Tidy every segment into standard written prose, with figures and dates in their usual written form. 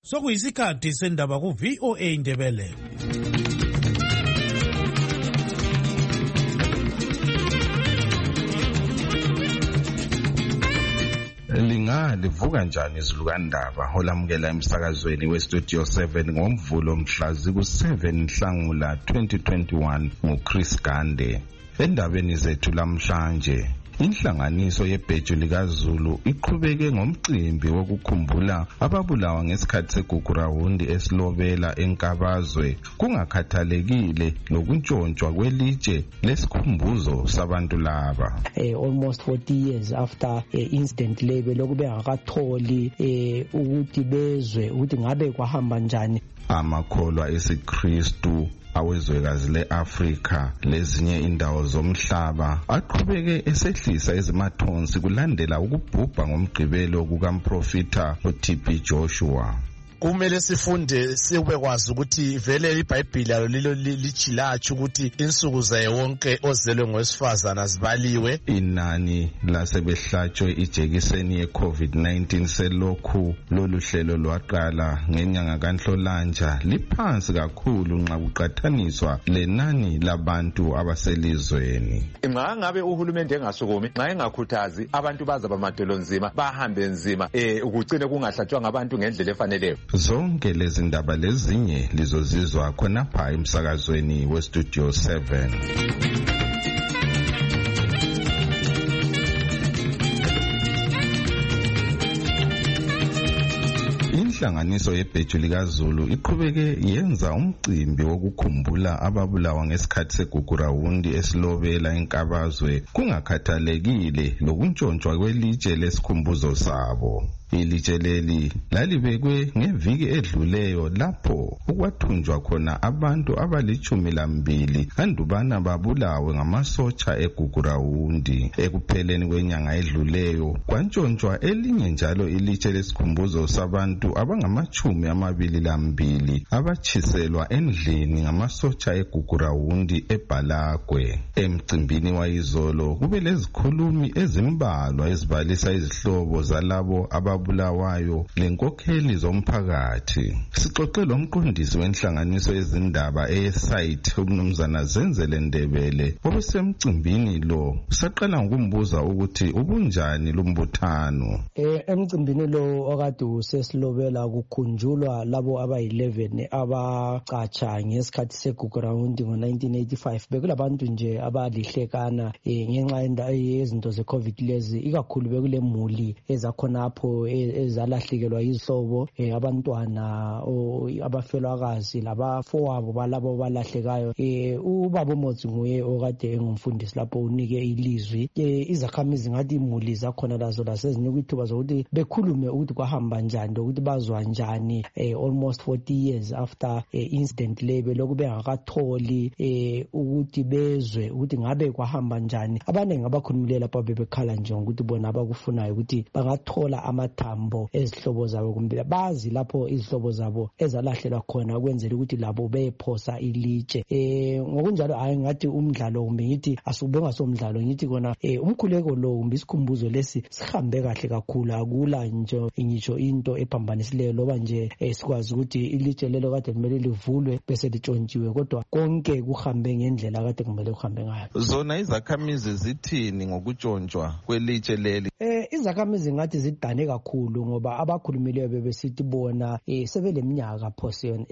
Sokuyisikhathi sendaba ku VOA Indebele. Livuka njani izilukandaba olamukela emsakazweni weStudio 7 ngoMvulo mhla ku-7 Nhlangula 2021 nguChris Gande. Endabeni zethu lamhlanje, inhlanganiso yebheju likaZulu iqhubeke ngomcimbi wokukhumbula ababulawa ngesikhathi segugurawundi esilobela enkabazwe, kungakhathalekile lokuntshontshwa kwelitshe lesikhumbuzo sabantu laba. Almost 40 years after incident lebe lokube ngakatholi ukuthi bezwe ukuthi ngabe kwahamba njani. Amakholwa esiKristu awezwekazi le-Afrika lezinye indawo zomhlaba aqhubeke esehlisa izimathonsi kulandela ukubhubha ngomgqibelo kukamprofita uTB Joshua. Kumele sifunde sikwazi ukuthi vele iBhayibheli lalo lichilatsha ukuthi insuku zaye wonke ozelwe ngowesifazana zibaliwe. Inani lasebehlatshwe ijekiseni ye-COVID-19 selokhu lolu hlelo lwaqala ngenyanga kaNhlolanja liphansi kakhulu nxa kuqathaniswa lenani labantu abaselizweni. Ngabe uhulumende engasukumi nxa engakhuthazi abantu baza bamadolonzima bahambe nzima ukugcina kungahlatshwa ngabantu ngendlela efaneleyo. Zonke lezi ndaba lezinye lizozizwa khonapha emsakazweni weStudio 7. Inhlanganiso yebheju likaZulu iqhubeke yenza umcimbi wokukhumbula ababulawa ngesikhathi segugurawundi esilobela enkabazwe, kungakhathalekile lokuntshontshwa kwelitshe lesikhumbuzo sabo. Ilitshe leli lalibekwe ngeviki edluleyo lapho okwathunjwa khona abantu abali12 andubana babulawe ngamasotsha egugurawundi. Ekupheleni kwenyanga edluleyo kwantshontshwa elinye njalo ilitshe lesikhumbuzo sabantu abangama22 abatshiselwa endlini ngamasotsha egugurawundi eBhalagwe. Emcimbini wayizolo kube lezikhulumi ezimbalwa ezibalisa izihlobo zalabo ababulawayo lenkokheli zomphakathi. Sixoxe lomqondisi wenhlanganiso yezindaba eSite uMnumzana Zenzele Ndebele obesemcimbini lo. Saqala ngokumbuza ukuthi ubunjani lumbuthano. Emcimbini lo okade usesilobela kukhunjulwa labo abayi11 abacatsha ngesikhathi segugurawundi ngo1985. Bekulabantu nje abalihlekana ngenxa yezinto zeCovid lezi, ikakhulu bekulemuli ezakhonapho ezalahlekelwa izihlobo, abantwana abafelwakazi labafowabo balabo balahlekayo. Ubaba uMotsi nguye okade engumfundisi lapho unike ilizwi. Izakhamizi ngathi imuli zakhona lazo lasezinika ithuba zokuthi bekhulume ukuthi kwahamba njani ukuthi bazwa njani almost 40 years after incident lebe lokube ngakatholi ukuthi bezwe ukuthi ngabe kwahamba njani. Abaningi abakhulumileyo lapho bebekhala nje ukuthi bona abakufunayo ukuthi bangathola amathambo ezihlobo zabo kumbe bazi lapho izihlobo zabo ezalahlelwa khona ukwenzela ukuthi labo bephosa ilitshe. Ngokunjalo hayi ngathi umdlalo kumbe ngithi asube ngasomdlalo, ngithi kona umkhuleko lo kumbe isikhumbuzo lesi sihambe kahle kakhulu, akula nje ngitsho into ephambanisileyo loba nje sikwazi ukuthi ilitshe lelo kade kumele livulwe bese litshontshiwe, kodwa konke kuhambe ngendlela kade kumele kuhambe ngayo. Zona izakhamizi zithini ngokutshontshwa kwelitshe leli? Izakhamizi ngathi zidane kakhulu ngoba abakhulumileyo bebesithi bona sebeleminyaka phoseni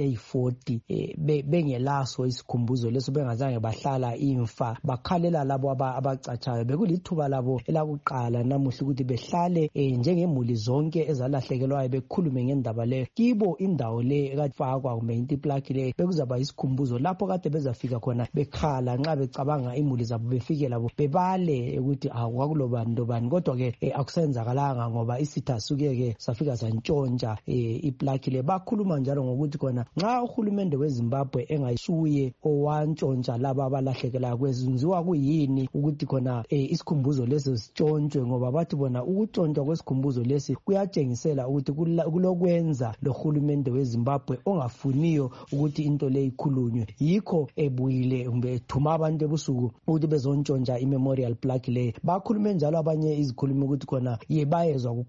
eyi40 bengelaso isikhumbuzo leso, bengazange bahlala imfa, bakhalela labo abacatshayo. Bekulithuba labo elakuqala namuhla ukuthi behlale njengemuli zonke ezalahlekelwayo bekhulume ngendaba leyo. Kibo indawo le ekafakwa kumbe intiplaki le bekuzaba isikhumbuzo lapho kade bezafika khona bekhala nxa becabanga imuli zabo, befike labo bebale ukuthi kwakulobani lobani, kodwa ke akusenzakalanga ngoba isitha suke safika santshontsha iplaki le. Bakhuluma njalo ngokuthi khona nxa uhulumende weZimbabwe engayisuye owantshontsha laba abalahlekelayo kwezinziwa kuyini ukuthi khona isikhumbuzo lesi sitshontshwe, ngoba bathi bona ukutshontshwa kwesikhumbuzo lesi kuyatshengisela ukuthi kulokwenza lohulumende weZimbabwe ongafuniyo ukuthi into le ikhulunywe. Yikho ebuyile kumbe ethuma abantu ebusuku ukuthi bezontshontsha imemorial plaque le. Bakhulume njalo abanye izikhulumi ukuthi khona bayezwa kukhulunywa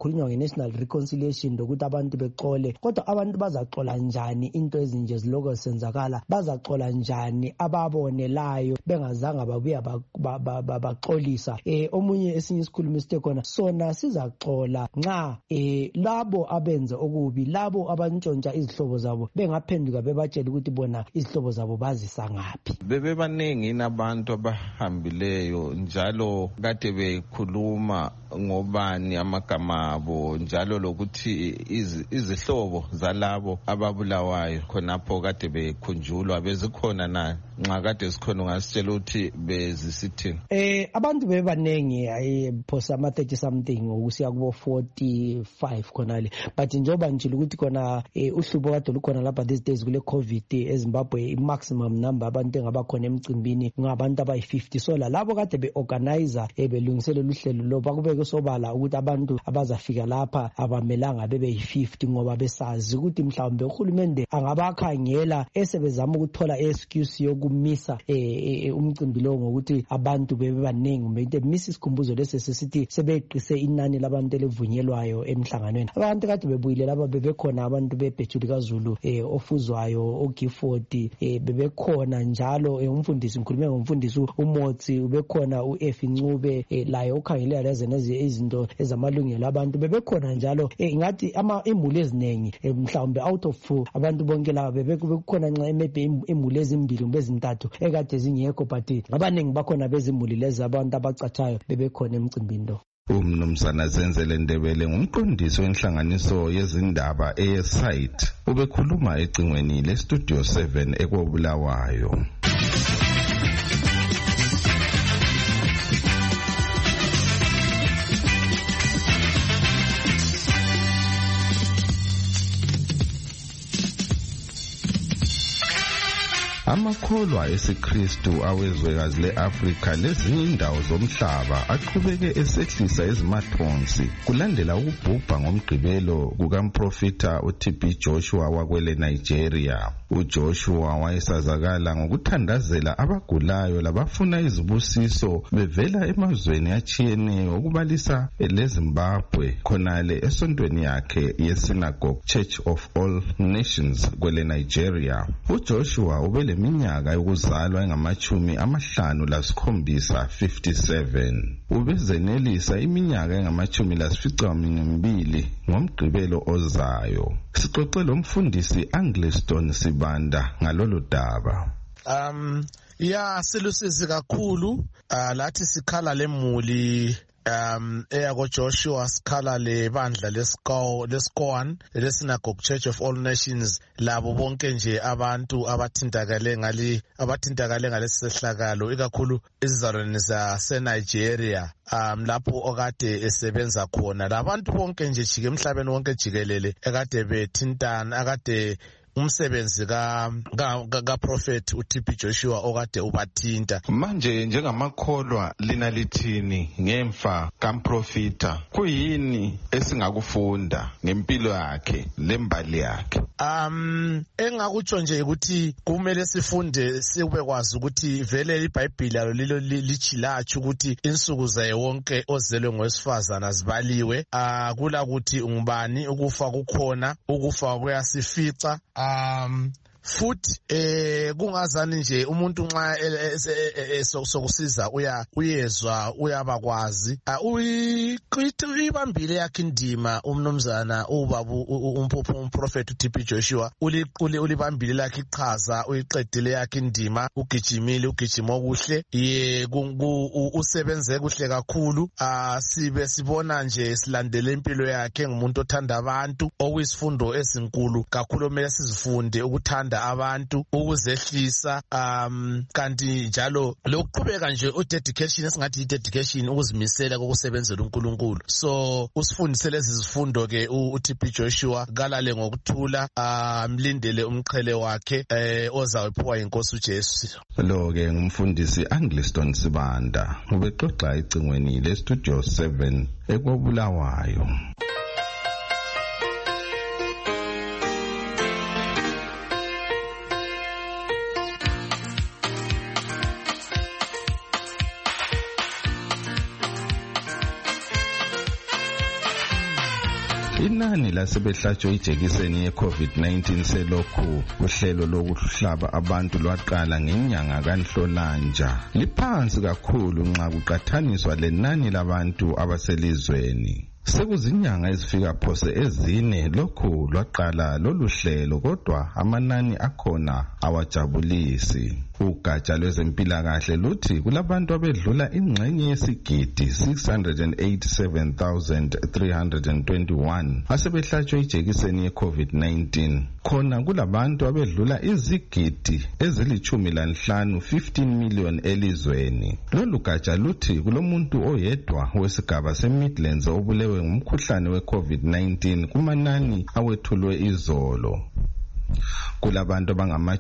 national reconciliation lokuthi abantu bexole, kodwa abantu bazaxola njani into ezinje ziloko senzakala? Bazaxola njani ababonelayo bengazanga babuya baxolisa? Omunye esinye isikhulumi sithe khona sona sizaxola nxa labo abenza okubi, labo abantshontsha izihlobo zabo bengaphenduka bebatshela ukuthi bona izihlobo zabo bazisa ngaphi. Bebebaningi nabantu abahambileyo njalo kade bekhuluma ngobani amagama abo, njalo lokuthi izihlobo zalabo ababulawayo khonapho kade bekhunjulwa bezikhona na nxa kade sikhona ungasitshela ukuthi bezisithini? Abantu bebanengi phosa ama 30 something ukusiya kubo 45 khonale, but njoba njilo ukuthi khona uhlubo kade lukhona lapha these days kule COVID eZimbabwe, maximum number abantu engabakhona emcimbini ngabantu abayi50. So labo kade beorganizer belungiselela uhlelo lo bakubeke sobala ukuthi abantu abazafika lapha abamelanga bebe50 ngoba besazi ukuthi mhlawumbe uhulumende angabakhangela esebezama ukuthola excuse yokumisa umcimbi lo ngokuthi abantu bebebaningi, kumbe misa isikhumbuzo lesi sesithi sebeqise inani labantu elivunyelwayo emhlanganweni. Abantu kade bebuyile laba bebekhona abantu beBhejuli kaZulu, ofuzwayo, oGifford, bebekhona njalo umfundisi, ngikhulume ngomfundisi uMotsi, ubekhona uEfi Ncube, laye ukhangelela lezi izinto ezamalungelo abantu, bebekhona njalo ngathi imuli eziningi, mhlawumbe out of abantu bonke laba bebekhona nxa maybe imuli ezimbili kumbe ezintathu ekade zingekho, but abaningi bakhona bezimuli lezi abantu abacatshayo bebekhona emcimbini lo. Umnumzana Zenzele Ndebele ngumqondisi wenhlanganiso yezindaba eSite, ubekhuluma ecingweni leStudio 7 eKobulawayo. Amakholwa esiKristu awezwekazi le-Afrika lezinye indawo zomhlaba aqhubeke esehlisa izimathonsi kulandela ukubhubha ngomgqibelo kukamprofita uTB Joshua wakwele Nigeria. uJoshua wayesazakala ngokuthandazela abagulayo labafuna izibusiso bevela emazweni atshiyeneyo okubalisa leZimbabwe, khonale esontweni yakhe yeSynagogue Church of All Nations kwele Nigeria. uJoshua ubeleminyaka yokuzalwa engama-57, ubezenelisa iminyaka engama-82 ngomgqibelo ozayo. Sixoxe lo mfundisi Angliston Sibanda ngalolu daba. Silusizi kakhulu, lathi sikhala lemuli eyako Joshua, sikhala lebandla leSCOAN, leSynagogue Church of All Nations, labo bonke nje abantu abathintakale ngalesi sehlakalo, ikakhulu izizalwane zaseNigeria, lapho okade esebenza khona, labantu bonke nje jike emhlabeni wonke jikelele ekade bethintana, akade umsebenzi kaProfeti uTB Joshua okade ubathinta. Manje njengamakholwa lina lithini ngemfa kaMprofita? Kuyini esingakufunda ngempilo yakhe lembali yakhe? Engakutsho nje ukuthi kumele sifunde sikwazi ukuthi vele iBhayibheli yalo lilo lichilatshu ukuthi insuku zaye wonke ozelwe ngowesifazana zibaliwe. Kula ukuthi ungubani, ukufa kukhona, ukufa kuyasifica. Futhi kungazani nje umuntu nxa sokusiza uyezwa uyabakwazi uyibambile yakhe indima umnumzana ubabu umprofeti uTB Joshua ulibambile lakhe iqhaza, uyiqedile yakhe indima, ugijimile ugijimo kuhle, usebenze kuhle kakhulu. Sibe sibona nje silandele impilo yakhe ngumuntu othanda abantu, okuyisifundo esinkulu kakhulu kumele sizifunde ukuthanda abantu, ukuzehlisa, kanti njalo lokuqhubeka nje udedication, esingathi idedication, ukuzimisela kokusebenzela uNkulunkulu. So usifundise lezi zifundo ke uTB Joshua, kalale ngokuthula, mlindele umqhele wakhe ozawuphiwa inkosi uJesu. Lo ke ngumfundisi Angliston Sibanda, ubexoxa ecingweni leStudio 7 eKobulawayo. Inani lasebehlatshwe ijekiseni ye-COVID-19 selokhu uhlelo lokuhlaba abantu lwaqala ngenyanga kaNhlolanja liphansi kakhulu nxa kuqathaniswa lenani labantu abaselizweni. Sekuzinyanga ezifika phose ezine lokhu lwaqala lolu hlelo, kodwa amanani akhona awajabulisi. Ugatsha lwezempilakahle luthi kulabantu abedlula ingxenye yesigidi 687,321 asebehlatshwe ijekiseni ye-COVID-19. Khona kulabantu abedlula izigidi ezili-15 15 million elizweni. Lolu gatsha luthi kulomuntu oyedwa wesigaba se-Midlands obulewe ngumkhuhlane we-COVID-19 kumanani awethulwe izolo. Kulabantu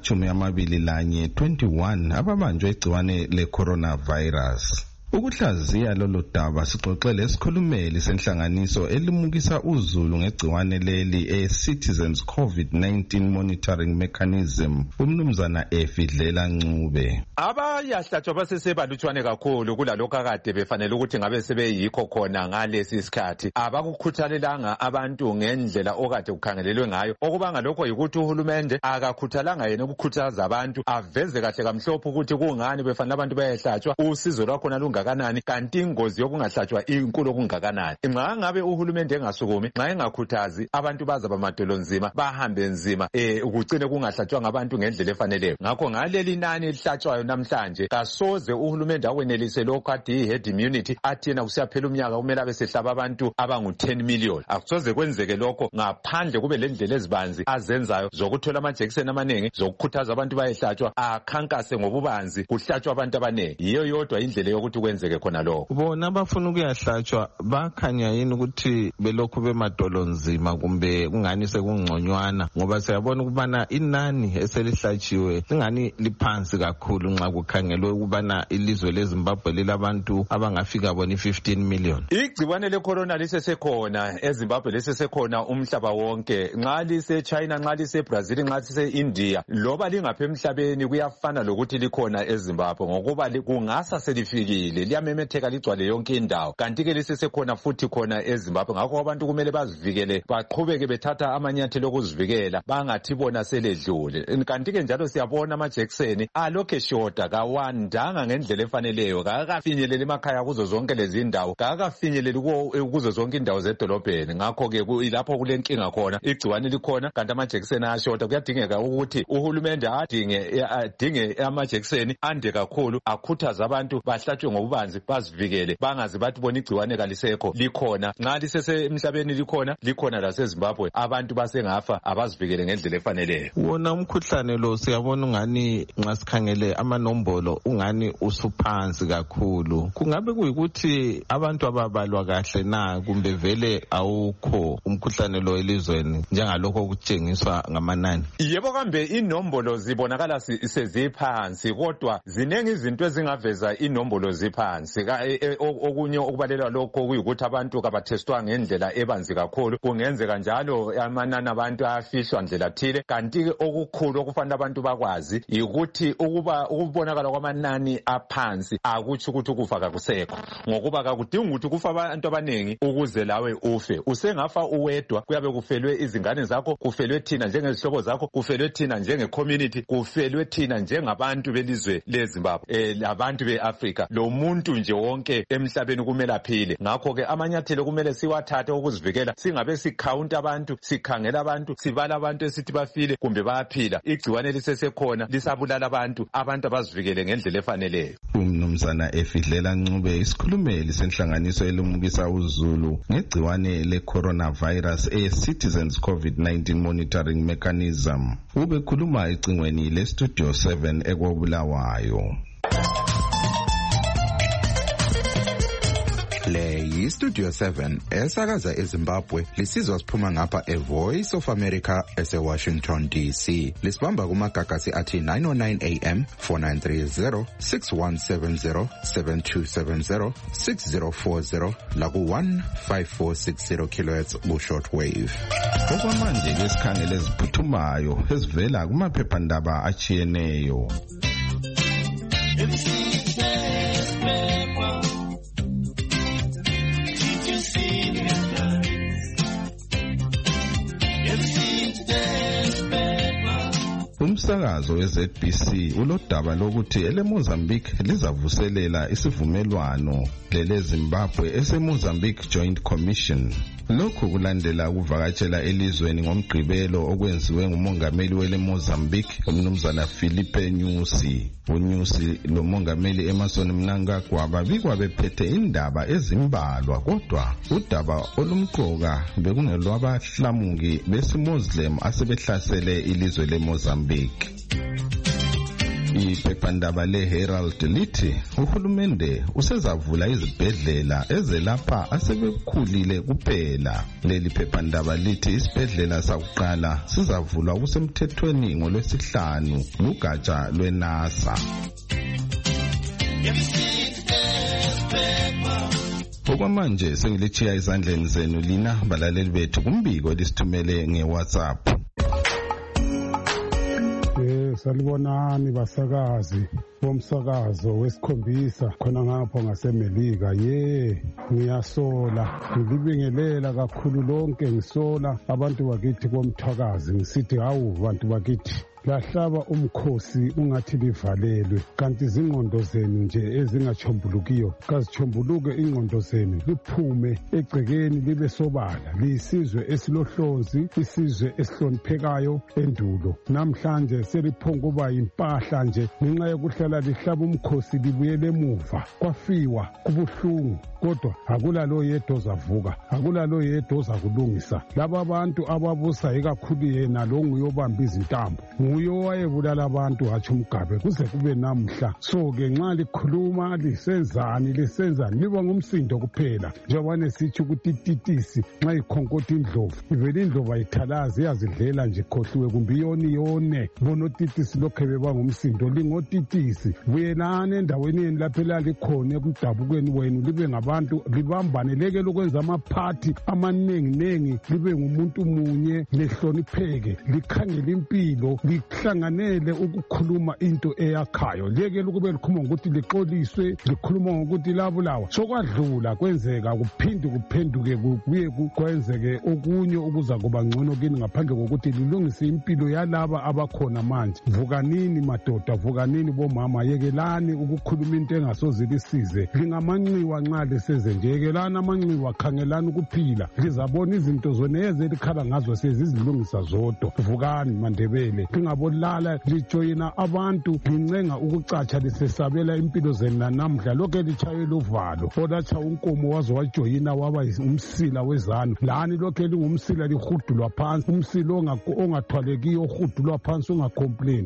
abangama-21 ababanjwe igciwane le-coronavirus. Ukuhlaziya lolu daba sixoxele isikhulumeli senhlanganiso elimukisa uzulu ngegciwane leli e-Citizens COVID-19 Monitoring Mechanism, umnumzana Efidlela Ncube. Abayahlatshwa basesebalutshwane kakhulu kulalokho akade befanele ukuthi ngabe sebeyikho khona ngalesi isikhathi. Abakukhuthalelanga abantu ngendlela okade kukhangelelwe ngayo. Okubanga lokho yikuthi uhulumende akakhuthalanga yena ukukhuthaza abantu aveze kahle kamhlophe ukuthi kungani befanele abantu bayahlatshwa, usizo lwakhona lungakanani, kanti ingozi yokungahlatshwa inkulu okungakanani. Nxa ngabe uhulumende engasukumi, nxa engakhuthazi abantu baza bamadolo nzima, bahambe nzima ukucine kungahlatshwa ngabantu ngendlela efaneleyo. Ngakho ngaleli nani elihlatshwayo namhlanje kasoze uhulumende akwenelise lokho ade yi-herd immunity athi yena kusiyaphela umnyaka kumele abe sehlaba abantu abangu-10 million. Akusoze kwenzeke lokho ngaphandle kube lendlela ezibanzi azenzayo zokuthola amajekiseni amaningi, zokukhuthaza abantu bayehlatshwa, akhankase ngobubanzi kuhlatshwa abantu abaningi. Yiyo yodwa indlela yokuthi kwenzeke khona lokho. Bona abafuna ukuyahlatshwa bakhanya yini ukuthi belokhu bemadolo nzima kumbe kungani sekungconywana, ngoba siyabona ukubana inani eselihlatshiwe lingani liphansi kakhulu nxa kukhangelwe ukubana ilizwe leZimbabwe lilabantu abangafika bona 15 million. Igciwane le-corona lisesekhona eZimbabwe, lisesekhona umhlaba wonke. Nxa lise-China, nxa lise-Brazil, nxa lise-India, loba lingapha emhlabeni kuyafana lokuthi likhona eZimbabwe ngokuba kungasa selifikile, liyamemetheka ligcwale yonke indawo. Kanti-ke lisesekhona futhi khona eZimbabwe. Ngakho abantu kumele bazivikele, baqhubeke bethatha amanyathelo okuzivikela, bangathi bona seledlule. Kanti-ke njalo siyabona amajekiseni alokhe shota, kawandanga ngendlela efaneleyo, kakafinyeleli emakhaya kuzo zonke lezi indawo, kakafinyeleli kuzo zonke indawo zedolobheni. Ngakho-ke lapho kulenkinga khona, igciwane likhona kanti amajekiseni ayashota. Kuyadingeka ukuthi uhulumende adinge amajekiseni ande kakhulu, akhuthaze abantu bahlatshwe ngobubanzi, bazivikele, bangazi bathi bona igciwane kalisekho, likhona. Nxa lisese emhlabeni likhona laseZimbabwe, abantu basengafa, abazivikele ngendlela efaneleyo. Wona umkhuhlane lo siyabona ungani nxa sikhangele amanombolo ungani usuphansi kakhulu. Kungabe kuyikuthi abantu ababalwa kahle na kumbe vele awukho umkhuhlane lo elizweni njengalokho okutshengiswa ngamanani? Yebo, kambe inombolo zibonakala seziphansi, kodwa zinengi izinto ezingaveza inombolo ziphansi. Okunye okubalelwa lokho kuyikuthi abantu kabathestwa ngendlela ebanzi kakhulu. Kungenzeka njalo amanani abantu afihlwa ndlela thile. Kanti okukhulu okufanele abantu bakwazi yikuthi ukubonakala kwamanani aphansi akutsho ukuthi ukufa kakusekho, ngokuba kakudingi ukuthi kufa abantu abaningi ukuze lawe ufe. Usengafa uwedwa, kuyabe kufelwe izingane zakho, kufelwe thina njengezihlobo zakho, kufelwe thina njenge-community, kufelwe thina njengabantu belizwe leZimbabwe, labantu be-Afrika. Lo muntu nje wonke emhlabeni kumele aphile. Ngakho-ke amanyathelo kumele siwathathe ukuzivikela, singabe sikhawunta abantu, sikhangela abantu, sibala abantu esithi bafile kumbe bayaphila. Igciwane lisesekhona, lisabulala abantu abazivikele ngendlela efaneleyo. Umnumzana Efidlela Ncube, isikhulumeli senhlanganiso elimukisa uzulu ngegciwane le-coronavirus e-Citizens COVID-19 Monitoring Mechanism. Ubekhuluma ecingweni le-Studio 7 eKobulawayo. Le yi-Studio 7 esakaza eZimbabwe, lisizwa siphuma ngapha eVoice of America ese-Washington DC. Lisibamba kumagagasi athi 909 AM, 4930, 6170, 7270, 6040 laku-15460 kHz ku-shortwave. Okwamanje ke sikhangele eziphuthumayo ezivela kumaphephandaba achiyeneyo. umsakazo weZBC ulodaba lokuthi eleMozambique lizavuselela isivumelwano leleZimbabwe eseMozambique Joint Commission. Lokhu kulandela ukuvakatshela elizweni ngomgqibelo okwenziwe ngumongameli weleMozambique umnumzana Filipe Nyusi. UNyusi lomongameli Emmerson Mnangagwa babikwa bephethe indaba ezimbalwa, kodwa udaba olumqoka bekungelwabahlamuki besiMuslim asebehlasele ilizwe leMozambique. Iphephandaba leHerald lithi uhulumende usezavula izibhedlela ezelapha asebekhulile kuphela. Leli phephandaba lithi isibhedlela sakuqala sizavulwa kusemthethweni ngoLwesihlanu lugatsha lweNASA. Okwamanje sengilichiya izandleni zenu lina balaleli bethu kumbiko lisithumele ngeWhatsApp. Salibonani basakazi bomsakazo wesikhombisa khona ngapho ngaseMelika. Ngiyasola ngibingelela kakhulu lonke, ngisola abantu bakithi bomthakazi ngisithi hawu bantu bakithi lahlaba umkhosi ungathi livalelwe, kanti izingqondo zenu nje ezingachombulukiyo kazichombuluke ingqondo zenu, liphume egcekeni libe sobala. Liyisizwe esilohlonzi, isizwe esihloniphekayo endulo. Namhlanje seliphonga kuba impahla nje ngenxa yokuhlala lihlaba umkhosi libuyele emuva. Kwafiwa kubuhlungu, kodwa akulalo yedwa ozavuka, akulalo yedwa ozakulungisa. Laba abantu ababusa ikakhulu yena lo nguyobamba izintambo, nguye owayebulala abantu hatsho umgabe kuze kube namhla. So-ke nxa likhuluma lisenzani liba ngumsindo kuphela, njengoba nesitsho ukuthi ititisi nxa ikhonkotha indlovu ivele indlovu ayithalazi iyazidlela nje ikhohliwe kumbe iyone. Bona otitisi lokhe beba ngumsindo, lingotitisi. Buyelani endaweni yenu lapho elalikhona ekudabukweni wenu, libe ngabantu libambane, lekele ukwenza amaphathi amanenginengi, libe ngumuntu munye, lihlonipheke, likhangele impilo, lihlanganele ukukhuluma into eyakhayo. Lekele ukube likhuluma ngokuthi lixoliswe, likhuluma ngokuthi labulawa. Sokwadlula kwenzeka kuphinde kuphenduke kubuye kwenzeke okunye ukuza kuba ngcono kini ngaphandle kokuthi lilungise impilo yalaba abakhona manje. Vukanini madoda, vukanini bomama, yekelani ukukhuluma into engasoze lisize. Lingamanxiwa nxa liseze nje, yekelani amanxiwa, khangelani ukuphila. Lizabona izinto zona ezelikhala ngazo sezizilungisa zodwa. Vukani Mandebele, lingabolala lijoyina abantu, lincenga ukucatsha lisesabela impilo zenu namhla. Lokhe litshayela uvalo, olatsha unkomo wazo wajoyina waba umsila wezanu. Lani lokhe lingumsila lihudulwa phansi, umsila ongathwalekiyo ohudulwa phansi ungacomplain.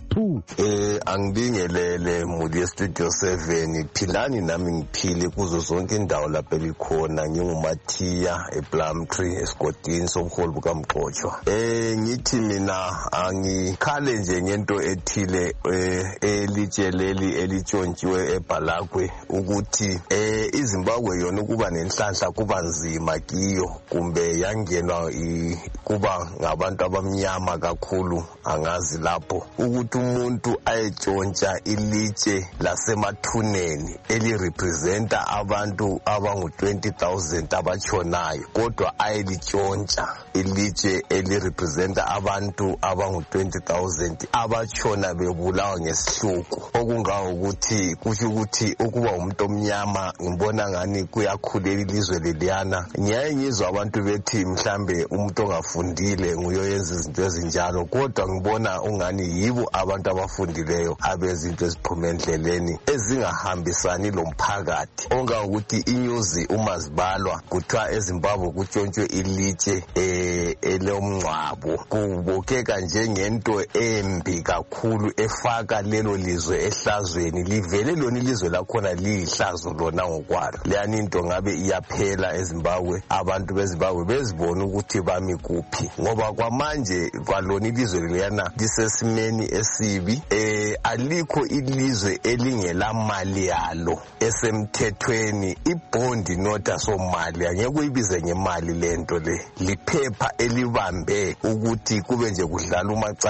Angibingelele muli yestudio 7, philani nami ngiphile kuzo zonke indawo lapho elikhona. NginguMathiya ePlumtree esigodini somholi bukaMxotshwa. Ngithi mina angikhale nje ngento ethile elitsheleli elitshontshiwe eBhalakwe ukuthi iZimbabwe yona ukuba nenhlanhla kuba nzima kiyo, kumbe yangenwa kuba ngabantu abamnyama kakhulu. Angazi lapho ukuthi umuntu ayetshontsha ilitshe lasemathuneni elirepresenta abantu abangu-20,000 abatshonayo, kodwa ayelitshontsha ilitshe elirepresenta abantu abangu-20,000 abatshona bebulawa ngesihluku. Okungawo ukuthi kusho ukuthi ukuba umuntu omnyama ngibona ngani kuyakhulela ilizwe leliyana. Ngiyaye ngizwa abantu bethi mhlambe umuntu ongafundile nguyoyenza izinto ezinjalo, kodwa ngibona ungani yibo abantu abafundileyo abezinto eziphume endleleni ezingahambisani lomphakathi. Ongakuthi inyuzi uma zibalwa kuthiwa eZimbabwe kutshontshwe ilitshe elomngcwabo, kubukeka njengento embi kakhulu efaka lelo lizwe ehlazweni. Livele lona ilizwe lakhona liyihlazo lona ngokwalo. Leyani into ngabe iyaphela eZimbabwe, abantu beZimbabwe bezibona ukuthi bami kuphi, ngoba kwamanje kwalona ilizwe leliyana lisesimeni esibi. Alikho ilizwe elingela mali yalo esemthethweni. Ibhondi nota somali angeke uyibize ngemali lento le, liphepha elibambe ukuthi kube nje kudlala umacatsha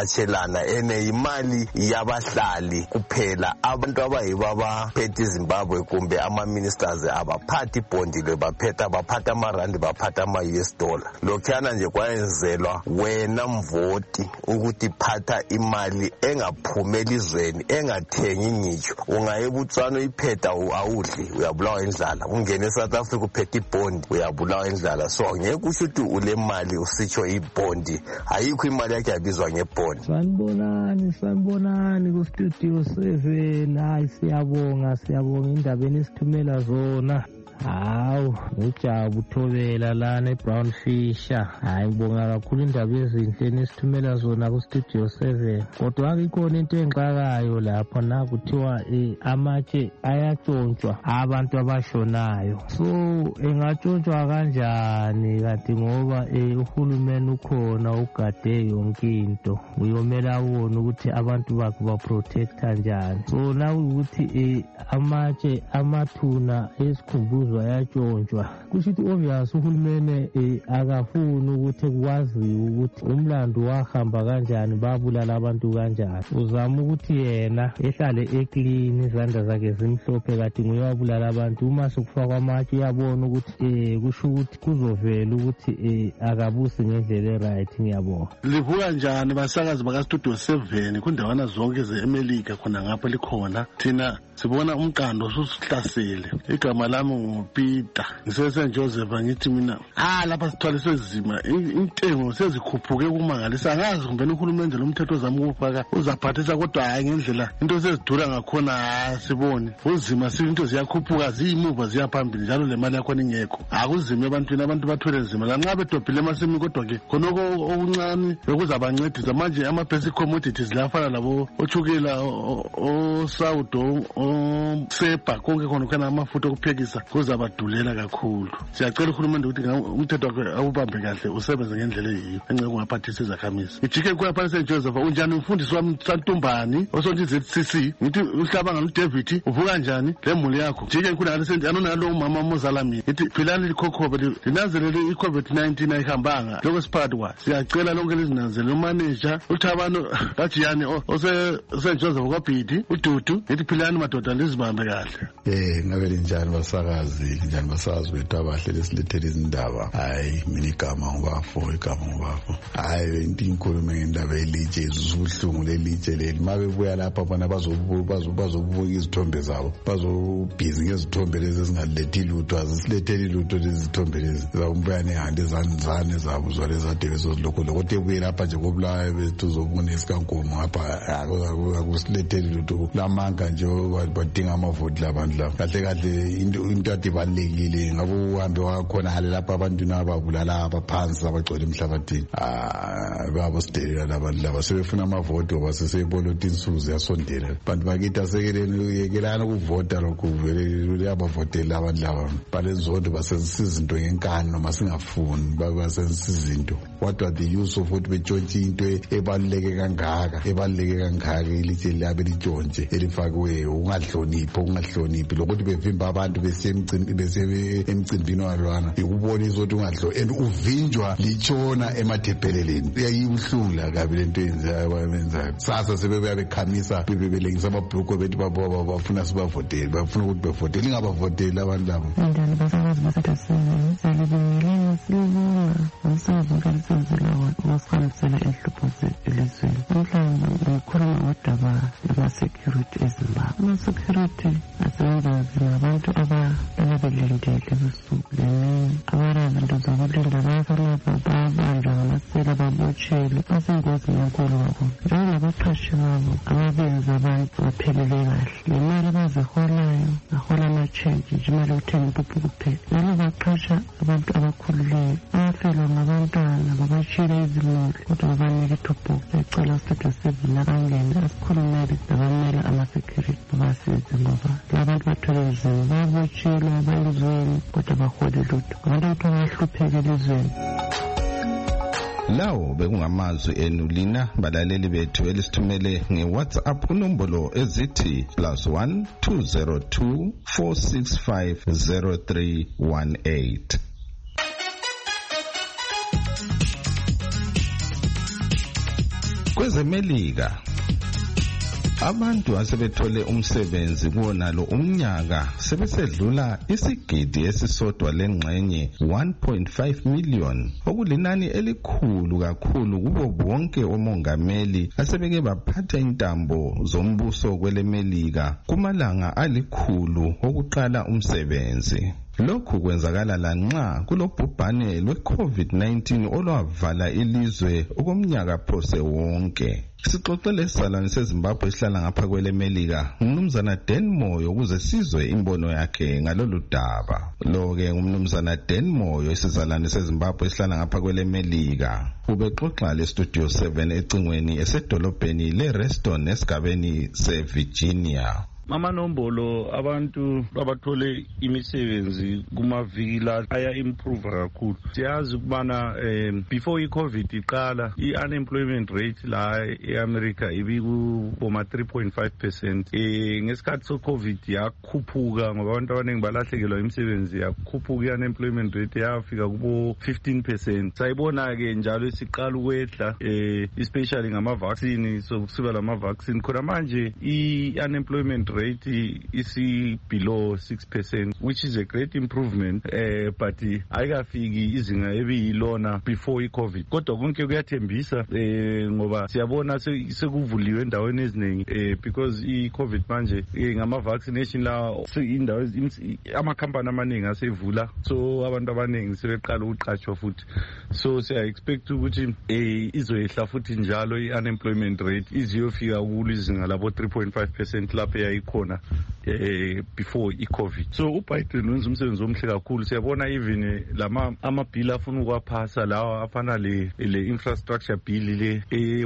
ukuvakatshelana imali yabahlali kuphela. Abantu abayibo abaphethe iZimbabwe kumbe ama-ministers abaphathi ibhondile baphatha amarandi baphatha ama-US dollar. Lokhuyana nje kwayenzelwa wena mvoti ukuthi phatha imali engaphumeli elizweni engathengi ngitsho. Ungaye eBotswana uyiphetha awudli uyabulawa indlala. Ungene eSouth Africa uphethe ibhondi uyabulawa indlala. So ngeke usho ukuthi ule mali usitsho ibhondi ayikho imali yakhe yabizwa ngebhondi. Sanibonani ku-Studio 7. Hayi siyabonga indabeni esithumela zona. Hawu uJabu Thobela lana eBrown Fisher. Hayi ngibonga kakhulu indaba ezinhle esithumela zona ku-Studio 7. Kodwa ikhona into engixakayo lapha na kuthiwa amatshe ayatshontshwa abantu abashonayo. So engatshontshwa kanjani kanti ngoba uhulumeni ukhona ugade yonke into. Uyomela wona ukuthi abantu bakhe baprotecta njani. So na ukuthi amatshe amathuna esikhumbuzo ayatshontshwa kusho ukuthi obvious uhulumene akafuni ukuthi kwaziwe ukuthi umlando wahamba kanjani babulala abantu kanjani. Uzama ukuthi yena ehlale eclean izandla zakhe zimhlophe kade nguye wabulala abantu. Uma sokufakwa amatshe uyabona ukuthi kusho ukuthi kuzovela ukuthi akabusi ngendlela eright. Ngiyabonga. Livuka njani basakazi baka-Studio 7 kundawana zonke ze-America khona ngapha likhona. Thina sibona umqando ususihlasele. Igama lami Peter ngisese Joseph ngithi mina lapha sithwaliswe zima intengo sezikhuphuke kumangalisa. Angazi kumbe uhulumende lomthetho ozama ukufaka uzaphathisa kodwa hayi ngendlela into sezidura ngakhona sibone uzima into ziyakhuphuka ziyimuva ziyaphambili njalo le mali yakho ingekho. Akuzime ebantwini abantu bathwele nzima lanxa bedobhile emasimi kodwa ke khonoko okuncane ukuzabancedisa manje ama-basic commodities lafana labo ochukela osawudo osepa konke khona kana amafutha okuphekisa kuzabadulela kakhulu. Siyacela uhulumende ukuthi umthetho wakhe awubambe kahle usebenze ngendlela eyiyo engeke ungaphathisa izakhamisi. Ijike kwapha St Joseph unjani umfundisi wami Santumbani osonto ZCC ngithi uhlabanga uDavid uvuka kanjani le muli yakho jike nkuna ngale anonalo umama mozala mina ngithi philani likhokhobe linanzelele iCovid-19 ayihambanga lokho siphakathi kwa. Siyacela lonke lizinanzelele umanager uThabano kaJiyani ose St Joseph kwaBhidi uDudu ngithi philani madoda lizibambe kahle. Ngabe linjani basakazi njani basazi bethu abahle lesilethele izindaba. Hayi mina igama ngubafo hayi into inkulumo ngendaba elitshe izubuhlungu lelitshe leli mabebuya lapha bona bazobuka izithombe zabo bazobhizi ngezithombe lezi ezingalethi lutho azisiletheli lutho lezi zithombe lezi zabuya nehande ezanzane zabo zalezi ade bezozilokho lokho ebuye lapha nje kobulayo bethu zobona isikankomo ngapha akusiletheli lutho lamanga nje badinga amavoti labantu laba kahle into adibalekile ngabe uhambe wakhona hale lapha abantu nababulala abaphansi abagcwele emhlabathini babo sidelela labantu laba sebefuna amavoti ngoba sesebona ukuthi insuku ziyasondela. Abantu bakithi asekeleni yekelana ukuvota lokhu vele abavoteli abantu laba balenzondo basenzisa izinto ngenkani noma singafuni basenzisa izinto. What are the use of ukuthi betshontshe into ebaluleke kangaka ilitshe labe litshontshe elifakiweyo ungahloniphi lokuthi bevimba abantu besiye emcimbini walwana ikubonisa ukuthi ungahloniphi and uvinjwa litshona emathepheleleni. Iyayibuhlungu kabi lento yenzayo. Sasa sebebuya bekhamisa bebelengisa amabhlukwe bethi bafuna sibavotele bafuna ukuthi bevotele ingabavoteli abantu labo. Ndani basakazi basathathini salibingelela silibonga umsazokalisenzela wasikhanisela enhlupho zelizweni. Namhlanje ngikhuluma ngodaba lama-security eZimbabwe. Ama-security asebenza nzima abantu ababelindele ubusuku lemini abarazi into zokulinda bayafanele babanjwa ngamasela babotshelwe basengozini enkulu kakhulu njengabaqashi babo ababenza abantu baphelele kahle. Le mali abaziholayo bahola ama-change nje imali yokuthenga impuphu kuphela. Nalo baqasha abantu abakhululeyo abafelwa ngabantwana babatshiyela izimuli kodwa babanike ithobhoko. Siyacela uStudio 7 akangene asikhulumele nabamela ama-security babasize ngoba labantu bathwele nzima babotshelwa balizweni kodwa bahole lutho abantu abahlupheke elizweni. Lawo bekungamazwi enu lina balaleli bethu elisithumele ngeWhatsApp kunombolo ezithi +1 202 465 0318. Kwezemelika abantu asebethole umsebenzi kuwonalo umnyaka sebesedlula isigidi esisodwa lengxenye 1.5 million okulinani elikhulu kakhulu kubo bonke omongameli asebeke baphatha intambo zombuso kwelemelika kumalanga alikhulu okuqala umsebenzi. Lokhu kwenzakala lanxa kulobhubhane lwe-COVID-19 olwavala ilizwe okomnyaka phose wonke. Sixoxele isizalwane seZimbabwe esihlala ngapha kwelemelika umnumzana Denmoyo ukuze sizwe imbono yakhe ngalolu daba. Lo-ke umnumzana Denmoyo isizalwane seZimbabwe esihlala ngapha kwelemelika ubexoxa leStudio 7 ecingweni esedolobheni leReston esigabeni seVirginia. Mama Nombolo, abantu abathole imisebenzi kumavila aya improve kakhulu. Siyazi ukubana before i-COVID iqala i-unemployment rate la e-America ibikuboma 3.5%. Ngesikhathi so-COVID yakhuphuka ngoba abantu abaningi balahlekelwa imisebenzi yakhuphuka i-unemployment rate yafika kubo 15%. Sayibona-ke njalo isiqala ukwehla especially ngama-vaccine, so kusiba lama-vaccine. Khona manje i-unemployment rate is below 6%, which is a great improvement, but ayikafiki izinga ebiyilona before i-COVID. Kodwa konke kuyathembisa ngoba siyabona sekuvuliwe endaweni eziningi because i-COVID manje ngama-vaccination la indawo amakhampani amaningi asevula, so abantu abaningi sebeqala ukuqatshwa futhi. So siya-expect ukuthi izoyehla futhi njalo i-unemployment rate iziyofika kulo izinga labo 3.5% lapho yayikhona before i-COVID. So uBiden wenza umsebenzi omhle kakhulu. Siyabona even amabhili afuna ukwaphasa lawa afana le infrastructure bill le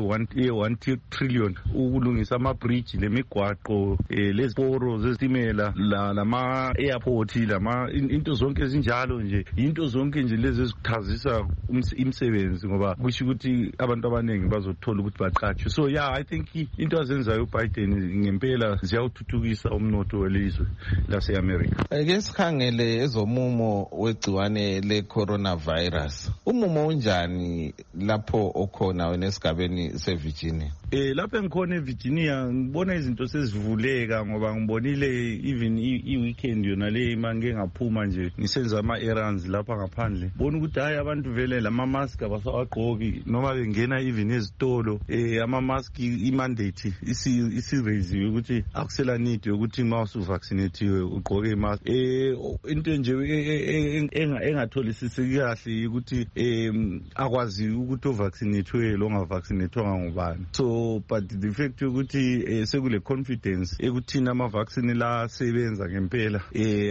1 trillion ukulungisa ama-bridge lemigwaqo leziporo zezitimela lama-airport into zonke ezinjalo nje, into zonke nje lezi ezikuthazisa imisebenzi ngoba kusho ukuthi abantu abaningi bazothola ukuthi baqatshwe. So yeah, I think into azenzayo uBiden ngempela ziyawuthuthukisa umnotho welizwe lase-America. Ke sikhangele ezomumo wegciwane le-coronavirus. Umumo unjani lapho okhona wena esigabeni seVirginia? Lapho engikhona eVirginia ngibona izinto sezivuleka ngoba ngibonile even i-weekend yona le mange ngaphuma nje ngisenza ama-errands lapha ngaphandle. Bona ukuthi hayi abantu vele lama-mask abasawagqoki noma bengena even ezitolo ama-mask i-mandate isi-raisiwe ukuthi akusela need yokuthi ma usuvaccinatiwe ugqoke imask. Into nje engatholisisi kahle ukuthi akwazi ukuthi ovaccinatiwe lo ngavaccinatwanga ngubani. So but the fact ukuthi sekule confidence ekuthini ama-vaccine la sebenza ngempela,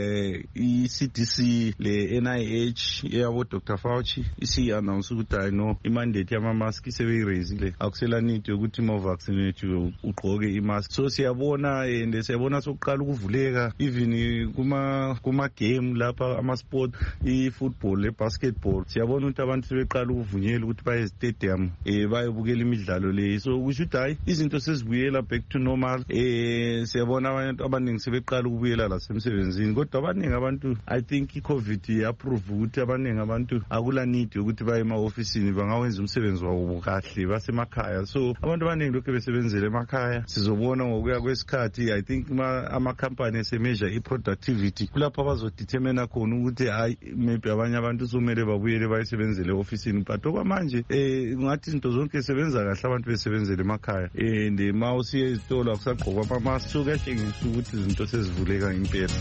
i-CDC le NIH yabo Dr. Fauci isi-announce ukuthi hayi no imandate yama-mask isebeyiraisile, akusela need yokuthi ma uvaccinatiwe ugqoke imask. So siyabona and siyabona sokuqala ukuvuleka even kuma-game lapha ama-sport, i-football le-basketball, siyabona ukuthi abantu sebeqala ukuvunyela ukuthi baye stadium bayobukela imidlalo leyo. So kusho ukuthi hayi izinto sezibuyela back to normal. Siyabona abantu abaningi sebeqala ukubuyela lasemsebenzini, kodwa abaningi abantu I think i-COVID ya-prove ukuthi abaningi abantu akula need yokuthi baye ema-ofisini, bangawenza umsebenzi wabo kahle basemakhaya. So abantu abaningi lokhu besebenzele emakhaya. Sizobona ngokuya kwesikhathi I think ama-company esemeasure i-productivity kulapho abazodetermina khona ukuthi hayi maybe abanye abantu somele babuyele bayisebenzele ofisini, but okwamanje ngathi izinto zonke sebenza kahle abantu besebenzele emakhaya and ma usiye ezitolo akusagqokwa ama-mask. So kuyatshengisa ukuthi izinto sezivuleka impela.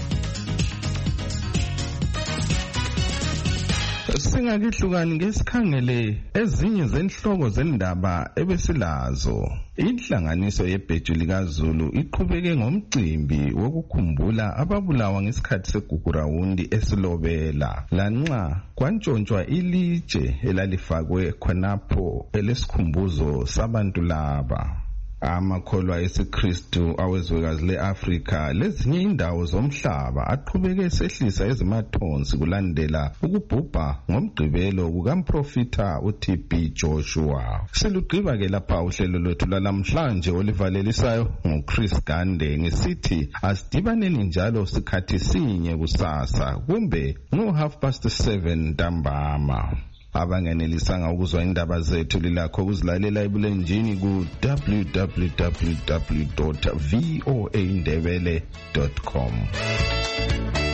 Singakihlukani ngesikhangele ezinye zenhloko zendaba ebesilazo. Inhlanganiso yebheju likaZulu iqhubeke ngomcimbi wokukhumbula ababulawa ngesikhathi segugurawundi esilobela lanxa kwantshontshwa ilitshe elalifakwe khonapho elesikhumbuzo sabantu laba. Amakholwa esiKristu awezwekazi le-Afrika lezinye indawo zomhlaba aqhubeke esehlisa ezimathonsi kulandela ukubhubha ngomgqibelo kukamprofita uTB Joshua. Silugqiba-ke lapha uhlelo lwethu lwalamhlanje olivalelisayo nguChris Gande ngesithi asidibaneni njalo sikhathi sinye kusasa kumbe ngo 7:30 ntambama. abangenelisanga ukuzwa indaba zethu lilakho ukuzilalela ebulenjini ku www.voaindebele.com.